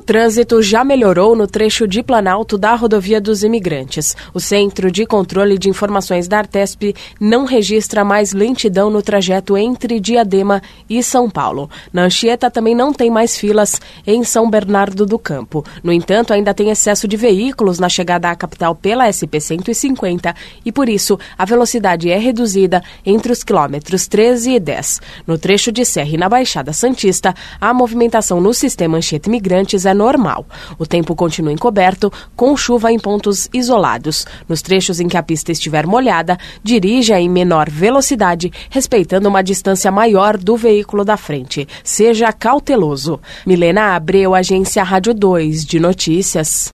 O trânsito já melhorou no trecho de Planalto da Rodovia dos Imigrantes. O Centro de Controle de Informações da Artesp não registra mais lentidão no trajeto entre Diadema e São Paulo. Na Anchieta também não tem mais filas em São Bernardo do Campo. No entanto, ainda tem excesso de veículos na chegada à capital pela SP-150 e, por isso, a velocidade é reduzida entre os quilômetros 13 e 10. No trecho de Serra e na Baixada Santista, a movimentação no sistema Anchieta Imigrantes é normal. O tempo continua encoberto, com chuva em pontos isolados. Nos trechos em que a pista estiver molhada, dirija em menor velocidade, respeitando uma distância maior do veículo da frente. Seja cauteloso. Milena Abreu, Agência Rádio 2 de Notícias.